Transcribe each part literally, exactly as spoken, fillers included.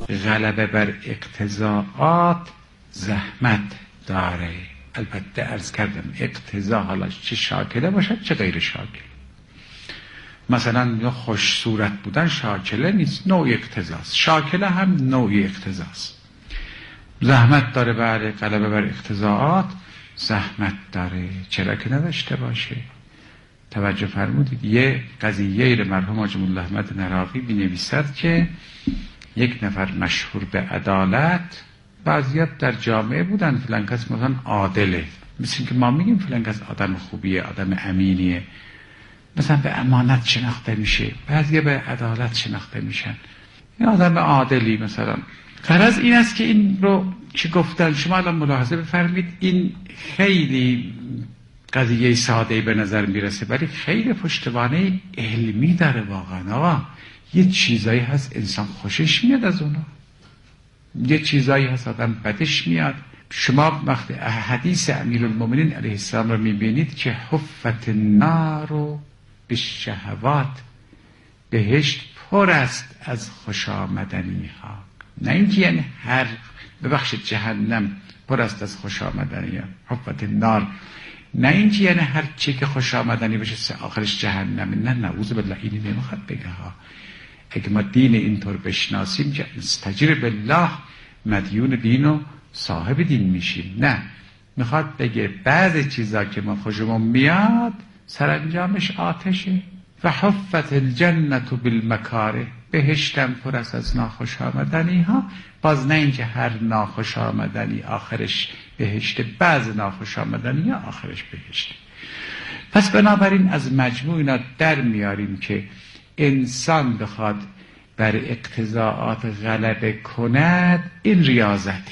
غلبه بر اقتضاعات زحمت داره. البته عرض کردم اقتضا حالا چه شاکله باشد چه غیر شاکل. مثلا یا خوش صورت بودن شاکله نیست، نوع اقتضاست. شاکله هم نوع اقتضاست. زحمت داره بله، غلبه بر اقتضاعات زحمت داره، چرا که نداشته باشه. توجه فرمودید یه قضیه مرحوم حاجی مولا احمد نراقی بنویسد که یک نفر مشهور به عدالت، بعضیات در جامعه بودن فلان کس مثلا عادله، مثل که ما میگیم فلان کس آدم خوبیه، آدم امینیه، مثلا به امانت شناخته میشه، بعضیا به عدالت شناخته میشن، این آدم عادلی مثلا. غرض این است که این رو چی گفتن شما الان ملاحظه بفرمید، این خیلی قضیه ساده‌ای به نظر میرسه ولی خیلی پشتوانه علمی داره واقعا. آقا یه چیزایی هست انسان خوشش میاد از اونا، یه چیزایی هست آدم بدش میاد. شما وقتی حدیث امیرالمومنین علیه السلام رو میبینید که حفت النار بالشهوات، بهشت پر است از خوش آمدنی ها. نه اینکه یعنی هر ببخشید جهنم پر است از خوش آمدنی ها، حفت النار نه اینکه یعنی هر چی که خوش آمدنی بشه آخرش جهنم. نه نعوذ بالله، اینی نمیخواد بگه ها. اگه ما دین اینطور بشناسیم که استجیر بالله مدیون دین و صاحب دین میشیم. نه، میخواد بگه بعضی چیزا که ما خوشمون میاد سرانجامش آتشه. و حفت الجنة بالمکاره، بهشتم پر است از ناخوش آمدنی ها. باز نه اینکه هر ناخوش آمدنی آخرش بهشت، بعض ناخوش آمدنی ها آخرش بهشت. پس بنابراین از مجموع اینا در میاریم که انسان بخواد بر اقتضاعات غلبه کند، این ریاضته.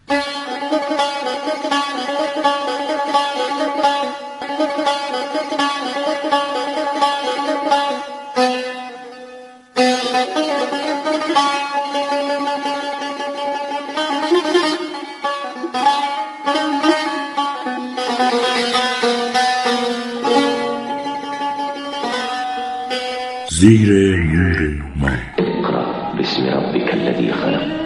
زیر نور ما. اقرأ باسم ربك الذي خلق.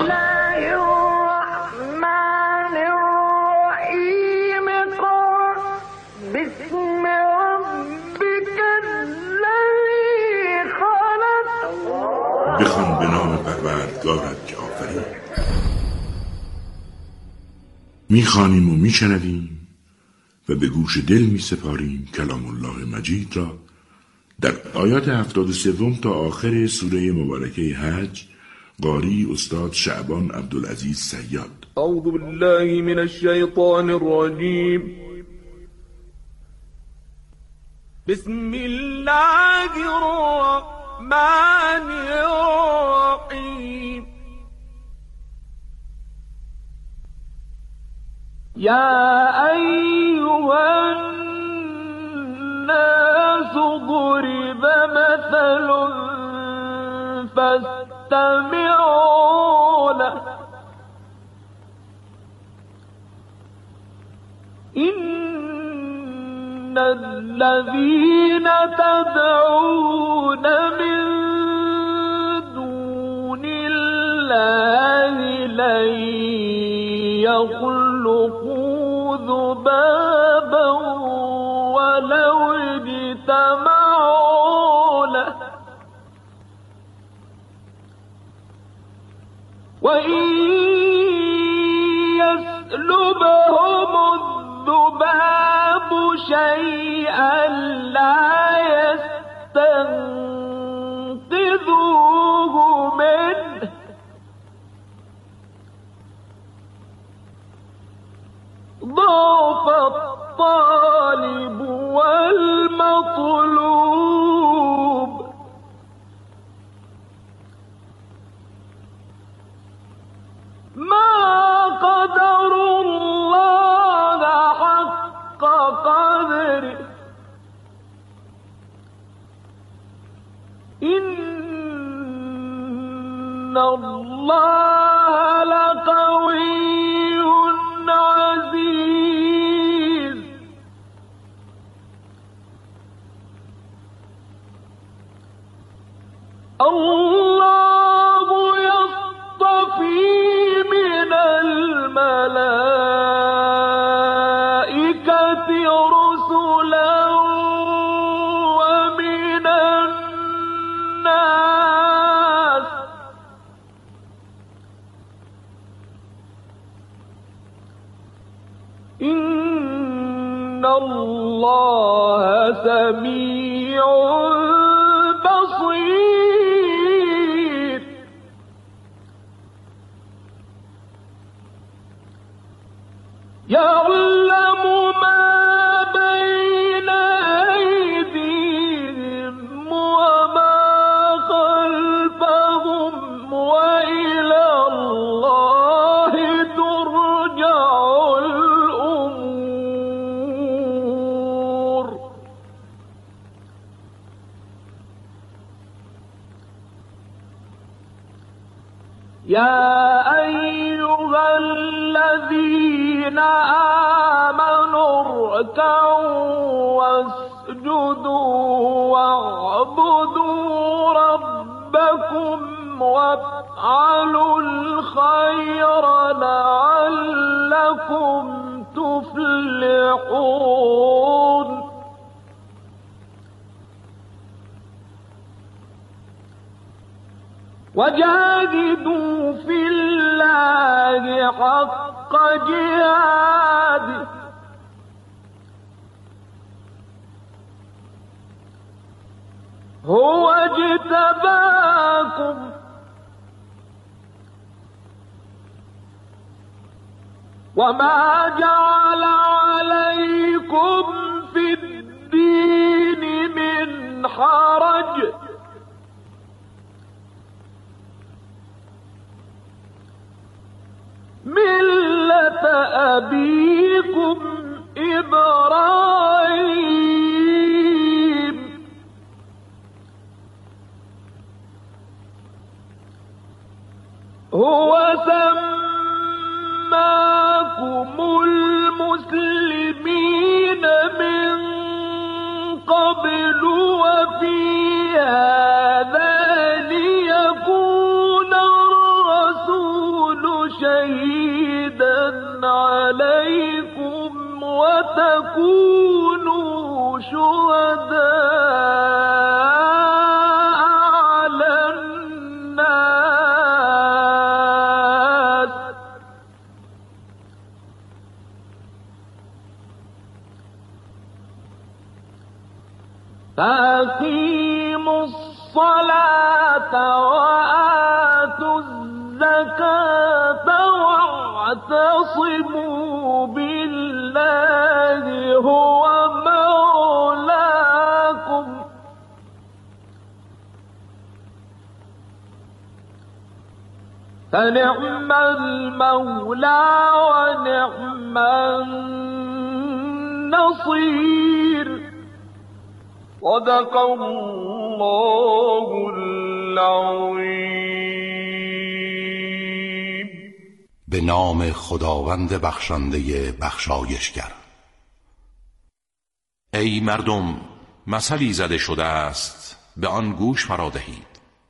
بخوان به نام پروردگارت که آفرید. میخوانیم و میشنویم و به گوش دل میسپاریم کلام الله مجید را در آیات هفتاد و سوم تا آخر سوره مبارکه حج. قاری استاد شعبان عبدالعزیز صیاد. اعوذ بالله من الشیطان الرجیم. بسم الله الرحمن الرحیم. یا ایها الناس ضرب مثل فاستمعوا له إن الذين تدعون من دون الله لن يخلقوا ذبابا ولو اجتمعوا له وإن يسلبهم الذباب شيئا لا يستنقذوه منه ضعف الطالب والمطلوب. ما قدروا الله حق قدره إن الله لقوي عزيز. الله يصطفي سمیع بصیر. یعلم ما بین ایدیهم و ما خلفهم و الی الله ترجع الامور. یا ایها الذین آمنوا اركعوا واسجدوا واعبدوا ربكم وافعلوا الخير لعلكم تفلحون. وجاهدوا في الله حق جهاده هو اجتباكم وما جعل عليكم في الدين من حرج ملة أبيكم إبراهيم هو سماكم المسلمين من قبل وفي هذا ليكون الرسول شهيدا عليكم وتكونوا شهداء على الناس. فأقيموا الصلاة وآتوا الزكاة واعتصموا بالله هو مولاكم فنعم المولى ونعم النصير. صدق الله العظیم. به نام خداوند بخشنده بخشایشگر. ای مردم، مثلی زده شده است، به آن گوش فرا دهید.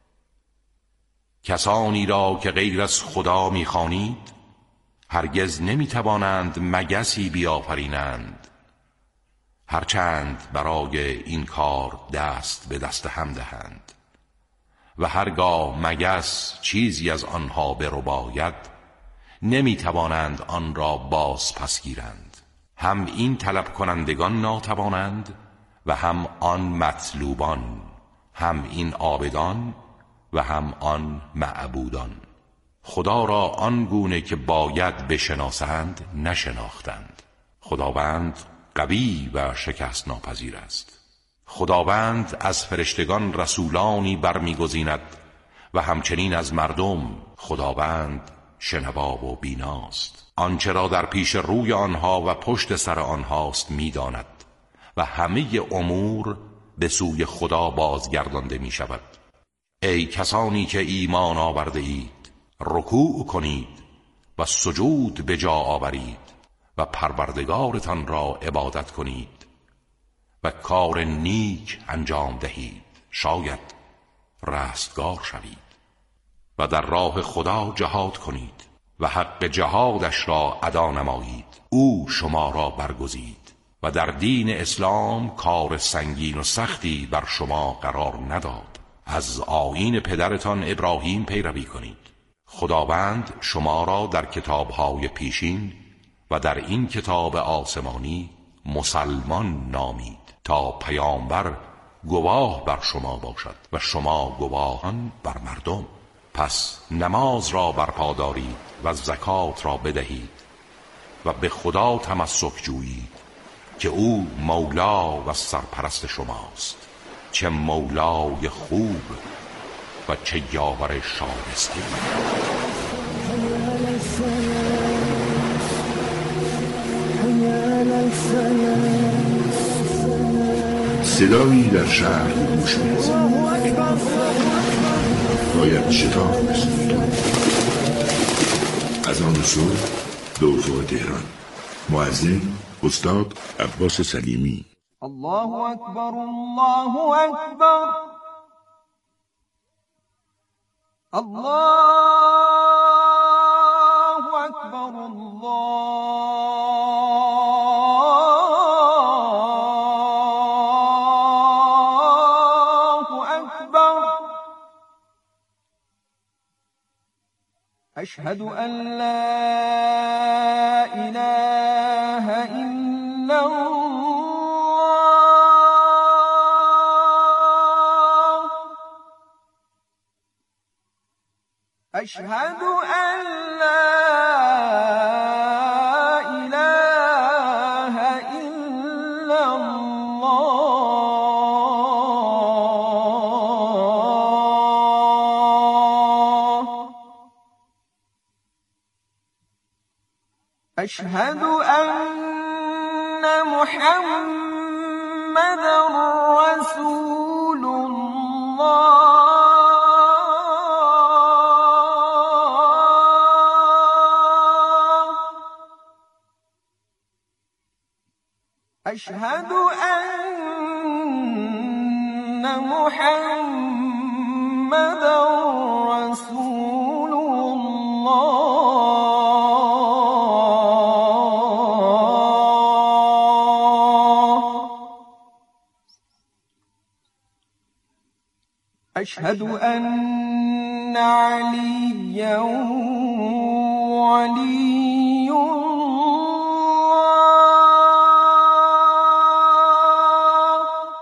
کسانی را که غیر از خدا می‌خوانید هرگز نمی‌توانند مگسی بیافرینند، هرچند برای این کار دست به دست هم دهند، و هرگاه مگس چیزی از آنها برباید نمی‌توانند آن را باز پس گیرند. هم این طلب کنندگان ناتوانند و هم آن مطلوبان، هم این عابدان و هم آن معبودان. خدا را آن گونه که باید بشناسند نشناختند. خداوند قوی و شکست ناپذیر است. خداوند از فرشتگان رسولانی برمیگزیند و همچنین از مردم. خداوند شنوا و بیناست. آنچه را در پیش روی آنها و پشت سر آنهاست میداند و همه امور به سوی خدا بازگردانده می شود. ای کسانی که ایمان آورده اید، رکوع کنید و سجود به جا آورید و پروردگارتان را عبادت کنید و کار نیک انجام دهید، شاید رستگار شوید. و در راه خدا جهاد کنید و حق جهادش را ادا نمایید. او شما را برگزید و در دین اسلام کار سنگین و سختی بر شما قرار نداد. از آیین پدرتان ابراهیم پیروی کنید. خداوند شما را در کتاب‌های پیشین و در این کتاب آسمانی مسلمان نامید تا پیامبر گواه بر شما باشد و شما گواهان بر مردم. پس نماز را برپا دارید و زکات را بدهید و به خدا تمسک جویید که او مولا و سرپرست شماست. چه مولای خوب و چه یاور شایسته. صدایی در شهر گوش می‌رسد. باید شتاب رسید. از آن صبح به افق تهران. مؤذن استاد عباس سلیمی. الله اکبر، الله اکبر، الله اکبر، الله اکبر. اشهد ان لا اله الا الله، اشهد ان لا اله الا الله، اشهد ان محمد رسول الله، اشهد ان محمد رسول الله، اشهد ان عليا ولي الله،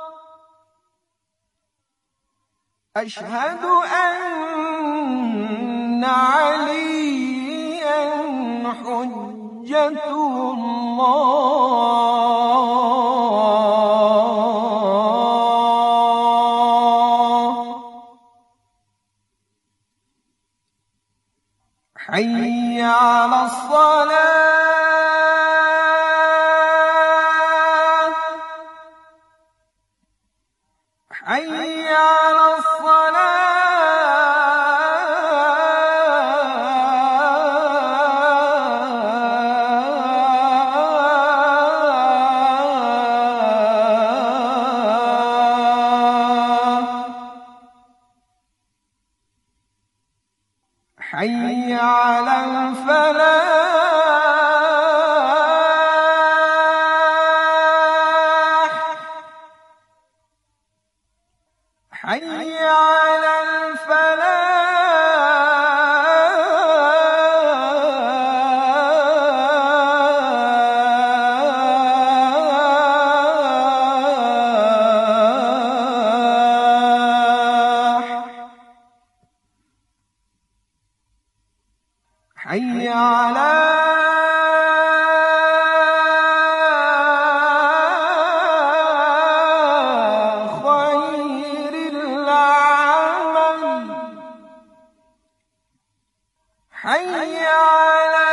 اشهد ان عليا حجة الله. حي على الصلاة، حي على الصلاة، حي على الفلاح، حي على الفلاح، حي على خير العمل، حي على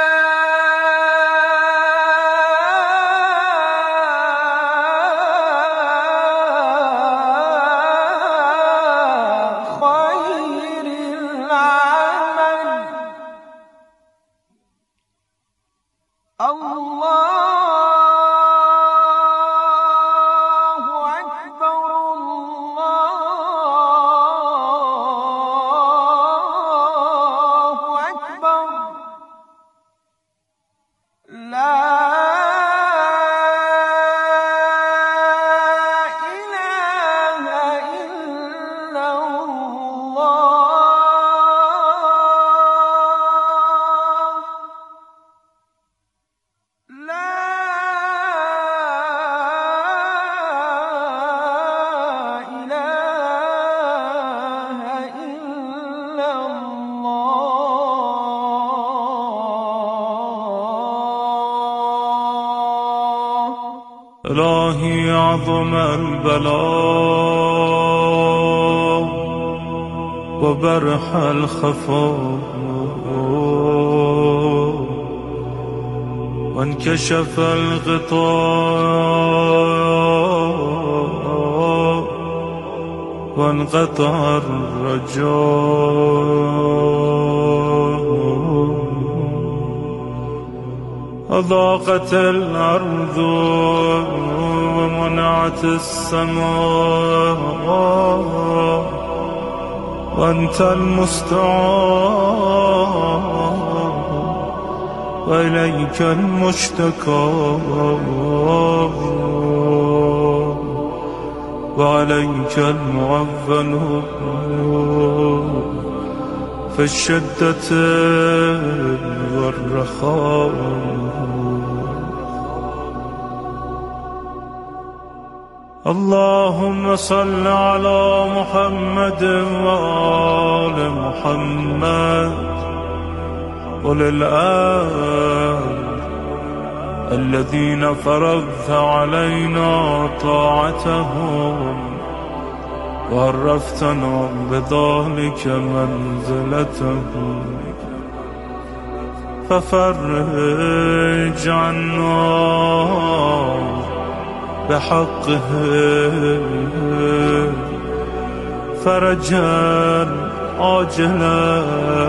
خير العمل. الله أكبر، الله أكبر. الهی عظم البلاء و برح الخفا و انکشف الغطاء و انقطع الرجاء أضاقت الأرض ومنعت السماء وأنت المستعان وإليك المشتكى وعليك المعول في الشدة والرخاء. اللهم صل على محمد وآل محمد وللآل الذين فرضت علينا طاعتهم وعرفتنا بذلك منزلتهم ففرج عنا بحقه فرجا عاجلا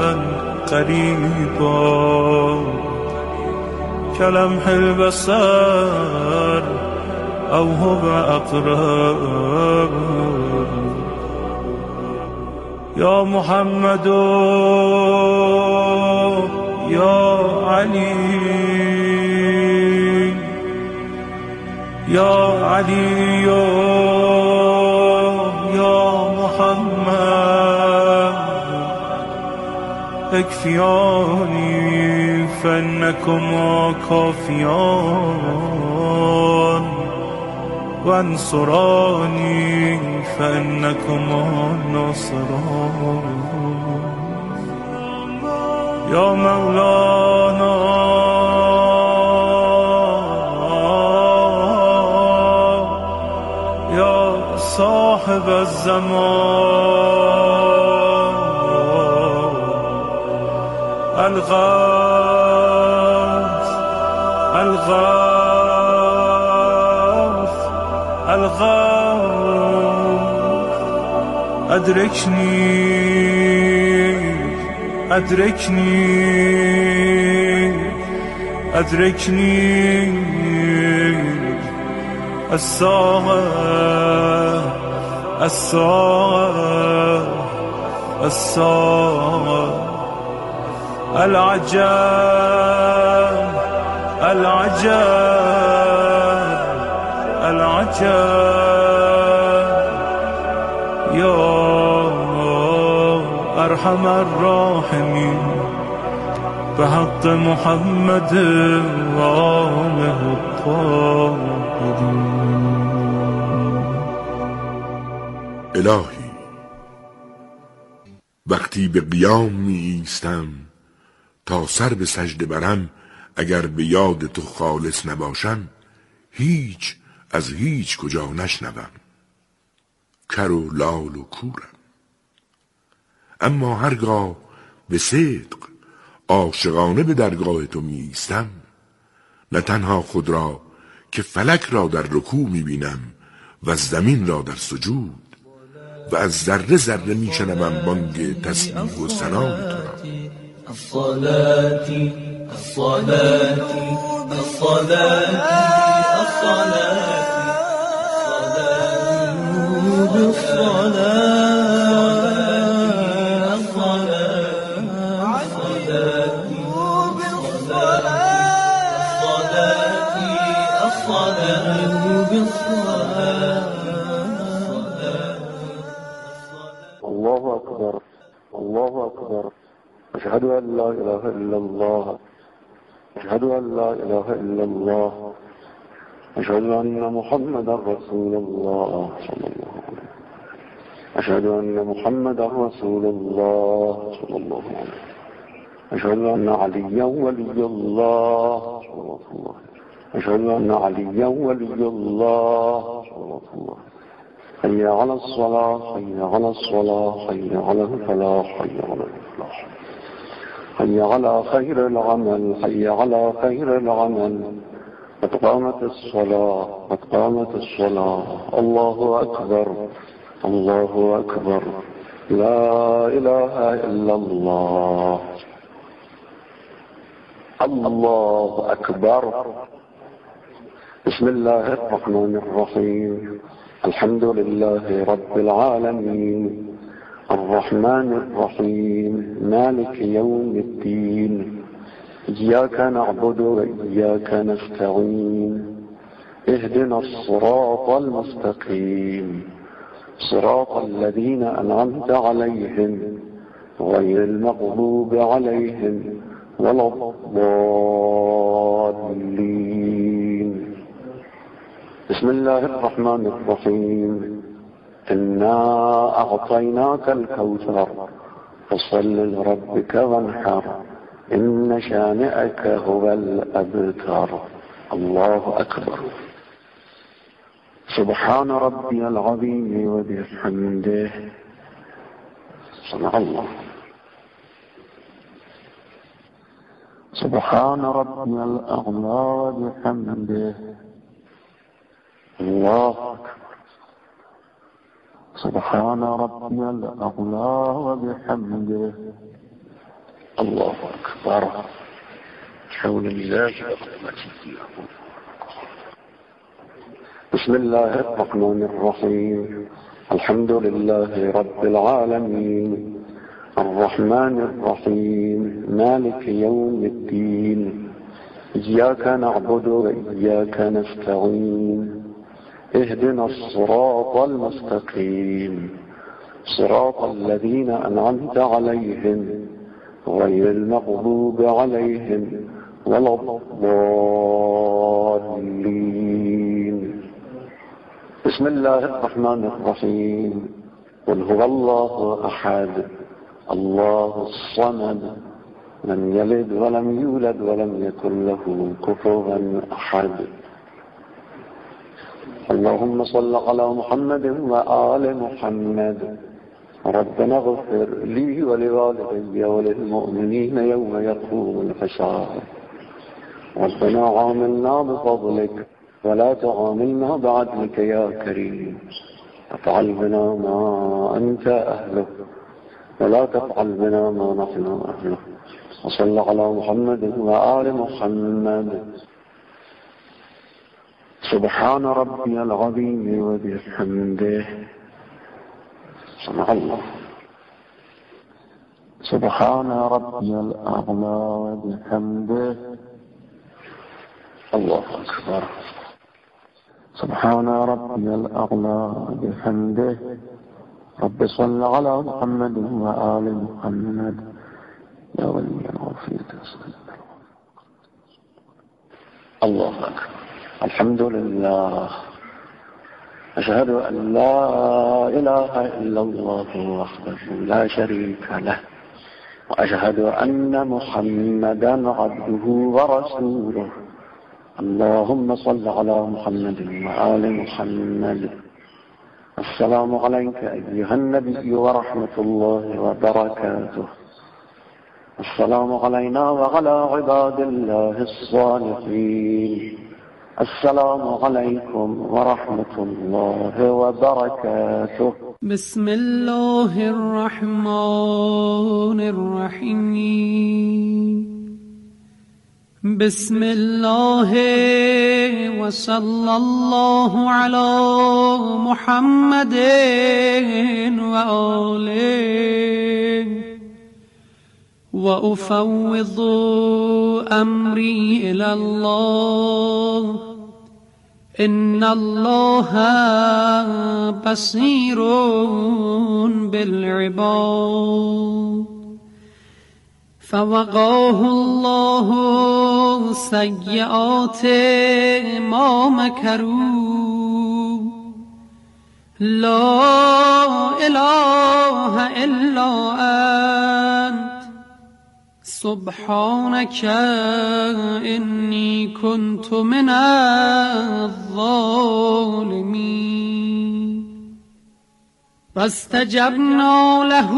قريبا كلمح البصر أو هو أقرب. يا محمد يا علي يا علي يا محمد اكفياني فإنكما كافيان وانصراني فإنكما ناصران. يا مولانا يا صاحب الزمان الغاث الغاث الغاث أدركني أدركني أدركني الساعة الساعة الساعة العجاب العجاب العجاب. يا أرحم الراحمين بحق محمد وآله الطاهرين. الهی وقتی به قیام می ایستم تا سر به سجده برم، اگر به یاد تو خالص نباشم هیچ از هیچ کجا نشنوم، کر و لال و کورم. اما هرگاه به صدق عاشقانه به درگاه تو می ایستم، نه تنها خود را که فلک را در رکوع می بینم و زمین را در سجود و از ذره ذره می شنوم بانگ تسبیح و ثنای تو را. الصلاة الصلاة الصلاة الله أكبر الله أكبر أشهد أن لا إله إلا الله أشهد أن لا إله إلا الله أشهد أن محمدا رسول الله صلى الله عليه وسلم أشهد أن محمدا رسول الله صلى الله عليه وسلم أشهد أن عليا ولي الله صلى الله عليه وسلم أشهد أن عليا ولي الله صلى الله. حي على الصلاة حي على الصلاة حي على الفلاح حي على الفلاح. حي على خير العمل حي على خير العمل. قد قامت الصلاة قد قامت الصلاة. الله أكبر الله أكبر. لا إله إلا الله. الله أكبر. بسم الله الرحمن الرحيم. الحمد لله رب العالمين الرحمن الرحيم مالك يوم الدين. إياك نعبد وإياك نستعين. اهدنا الصراط المستقيم صراط الذين أنعمت عليهم غير المغضوب عليهم ولا الضالين. بسم الله الرحمن الرحيم. إنا أعطيناك الكوثر فصل لربك وانحر إن شانئك هو الأبتر. الله أكبر. سبحان ربي العظيم وبحمده. سمع الله. سبحان ربي الأعلى وبحمده. الله أكبر. سبحان ربي الأعلى وبحمده. الله أكبر. حول الله وقوته. بسم الله الرحمن الرحيم. الحمد لله رب العالمين الرحمن الرحيم مالك يوم الدين. إياك نعبد وإياك نستعين. اهدنا الصراط المستقيم صراط الذين أنعمت عليهم غير المغضوب عليهم ولا الضالين. بسم الله الرحمن الرحيم. قل هو الله أحد الله الصمد لم يلد ولم يولد ولم يكن له كفوا أحد. اللهم صل على محمد وآل محمد. ربنا اغفر لي ولوالدي وللمؤمنين يوم يقوم الحساب. ربنا عاملنا بفضلك ولا تعاملنا بعدلك يا كريم. افعل بنا ما أنت أهله ولا تفعل بنا ما نحن أهله. وصل على محمد وآل محمد. سبحان ربي العظيم وبحمده. سمع الله. سبحان ربي الأعلى وبحمده. الله أكبر. سبحان ربي الأعلى وبحمده. رب صل على محمد وآل محمد يا ولي العافية. الله أكبر. الحمد لله. أشهد أن لا إله إلا الله وحده لا شريك له وأشهد أن محمدا عبده ورسوله. اللهم صل على محمد وآل محمد. السلام عليك أيها النبي ورحمة الله وبركاته. السلام علينا وعلى عباد الله الصالحين. السلام عليكم ورحمة الله وبركاته. بسم الله الرحمن الرحيم. بسم الله وصلى الله على محمد وآله. وأفوض أمري إلى الله إن الله بصير بالعباد. فوقاه الله سيئات ما مكروا. لا إله إلا أنت سبحانك إني كنت من الظالمين فاستجبنا له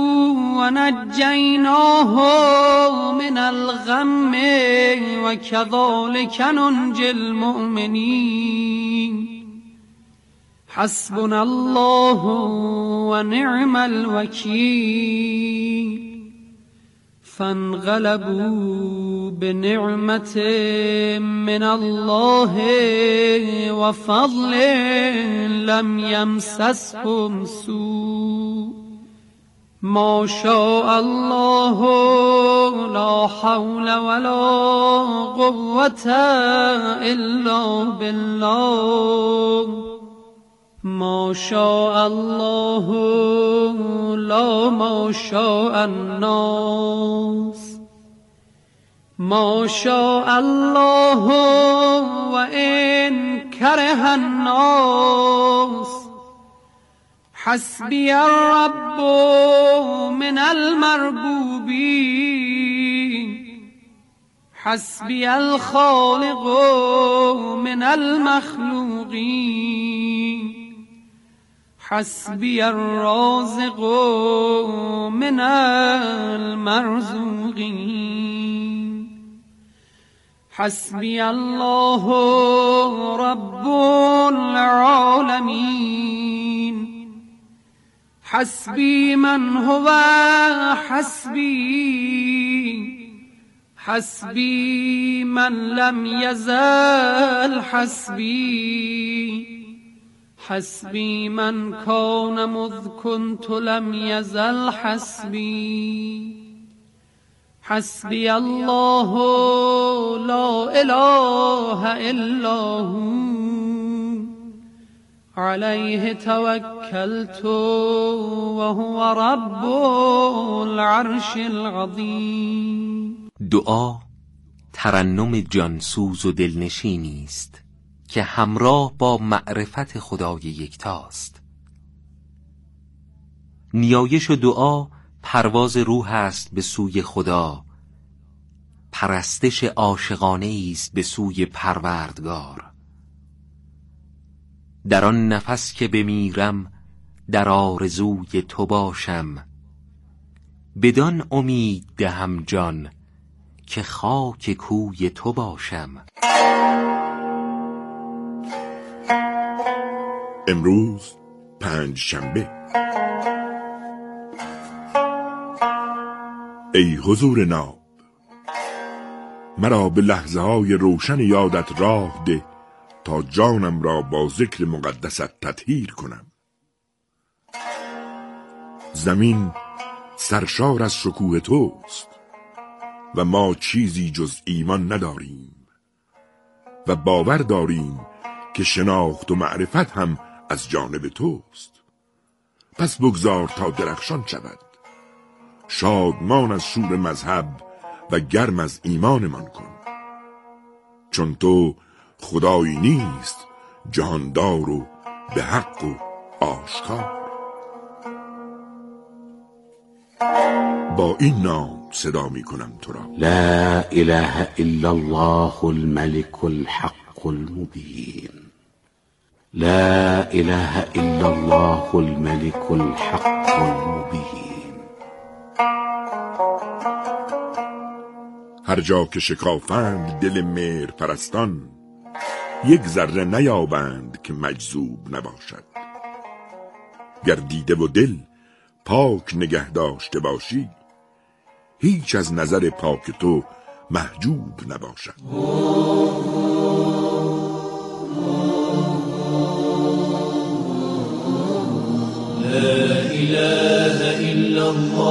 ونجيناه من الغم وكذلك ننجي المؤمنين حسبنا الله ونعم الوكيل فانقلبوا بنعمة من الله وفضل لم يمسسهم سوء ما شاء الله لا حول ولا قوة إلا بالله ما شاء الله لا ما شاء الناس ما شاء الله وإن كره الناس حسبي الرب من المربوبين حسبي الخالق من المخلوقين حسبي الرازق من المرزوقين حسبي الله رب العالمين حسبي من هو حسبي حسبي من لم يزل حسبي حسبي من كان مذ كنت لم يزل حسبي حسبي الله لا إله إلا هو عليه توكلت وهو رب العرش العظيم. دعا ترنم جانسوز و دلنشینی است که همراه با معرفت خدای یکتاست. نیایش و دعا پرواز روح است به سوی خدا، پرستش عاشقانه است به سوی پروردگار. در آن نفس که بمیرم در آرزوی تو باشم، بدان امید دهم جان که خاک کوی تو باشم. امروز پنج شنبه. ای حضور ناب، مرا به لحظه های روشن یادت راه ده تا جانم را با ذکر مقدست تطهیر کنم. زمین سرشار از شکوه توست و ما چیزی جز ایمان نداریم و باور داریم که شناخت و معرفت هم از جانب توست. پس بگذار تا درخشان شود، شادمان از شور مذهب و گرم از ایمانمان کن، چون تو خدایی نیست جهاندار و به حق و آشکار. با این نام صدا می کنم تو را: لا اله الا الله الملك الحق المبين. لا اله الا الله الملك الحق المبين. هر جا که شکافند دل مهر پرستان، یک ذره نیابند که مجذوب نباشد. گر دیده و دل پاک نگه داشته باشی، هیچ از نظر پاک تو محجوب نباشد. لا اله الا الله